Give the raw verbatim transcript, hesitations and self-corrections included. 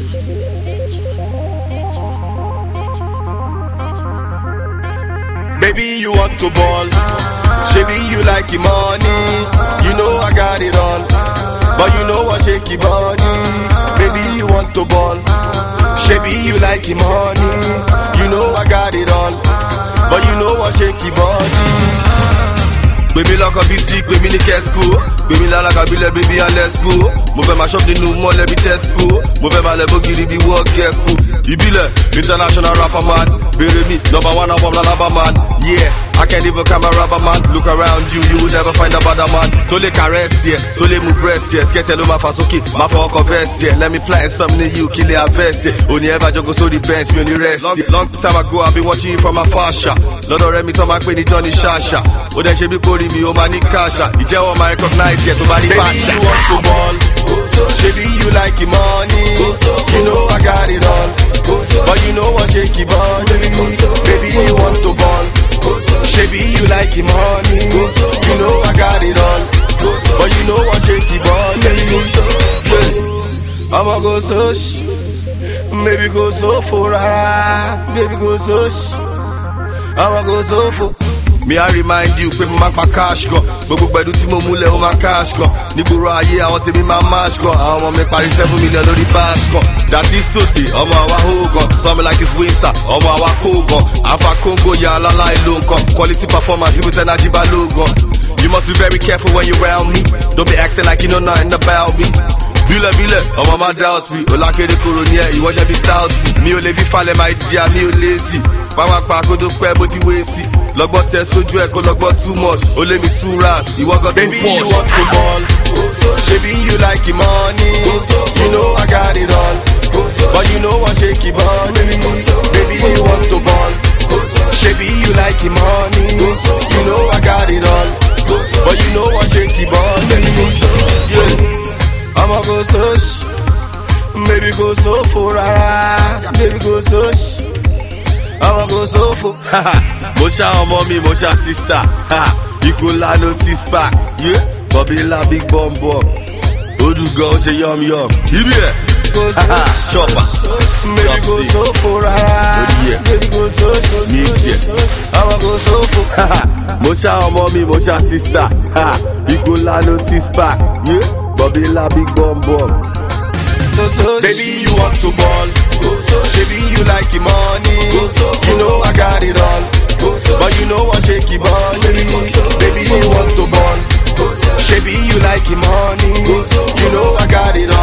Baby, you want to ball. Baby, you like your money. You know I got it all. But you know I shake your body. Baby, you want to ball. Baby, you like your money. You know I got it all. But you know I shake your body. Baby, like a big sick, baby, ni kesco. Baby, like a bile, baby, and let's go. Mo fẹ́ ma shop the new mall, let me Tesco. Mo fẹ́ ma level giri bi work get cool. Ibile, international rapper man. Bury me, number one album, la lava man. Yeah, I can't even come a rubber man. Look around you, you will never find a better man. Tole caress, yeah. Tole move breast, yeah. Skate hello, my fasoki. My fuck of vest, yeah. Let me plant something in you, kill it a vest, yeah. Only ever jogo so the bench, me on the rest, yeah. Long, long time ago, I've been watching you from a fascia. Lord of Remy, Tom, I quit it on the shasha. Oh, then she be putting me on my kasha. Ije want my recognize, yeah, to body pasha. Baby, you want to ball. Baby, you like your money. You know I got it all. But you know I shake your body. Baby, you want to ball. Baby, you like your money. You know I got it all. But you know I shake your body. Yeah. I'ma go sush. Baby, go so for ah. Baby, go sush. I'ma go so for. Me I remind you, pé mo máa pa cash gan. Gbogbo pẹ̀lú tí mo múlẹ̀ ó máa cash gan. Nígboro ayé àwọn tèmi máa mash gan. Àwọn ọmọ mi parí seven million lórí bash gan. That is to say, ọmọ àwa hó gan. Summer like it's winter, ọmọ àwa kó gan. Àfa Congo ya alálà ìlú nǹkan. Quality performance with energy balóò gan. You must be very careful when you around me. Don't be acting like you know nothing about me. Bílẹ̀ bílẹ̀, ọmọ máa doubt me. Olákéré kúrò ní ẹ̀, ìwọ jẹ́ bí stout. Mi ò lè fi falẹ̀ máa jìyà, mi ò lazy. Fáwọn apá kó tó pẹ́ bó ti wé sí. Lọ́gbọ́n tẹ sójú ẹ̀ kó lọ́gbọ́n too much. Ó lé mi two ras, ìwọ gan too much. Baby, you want to ball. Baby, you like your money. You know I got it all. But you know I shake your body. Baby, you want to ball. Baby, you like your money. You know I got it all. But you know I shake your body. Yeah. I'ma go sush, baby go so for ah, baby go sush. I'ma go so for. Mosha mommy, Mosha sister, Ikola no six pack, yeah. Bobby la big bomb bomb. Odu go say yum yum. Ibe, chopper, baby go so for ah, baby go sush. Mix I'ma go so for. Mosha mommy, Mosha sister, Ikola no six pack, yeah. Bobby la big bomb bomb. Baby, you want to ball. Baby, you like your money. You know I got it all. But you know I shake your body. Baby, you want to ball. Baby, you like your money. You know I got it all.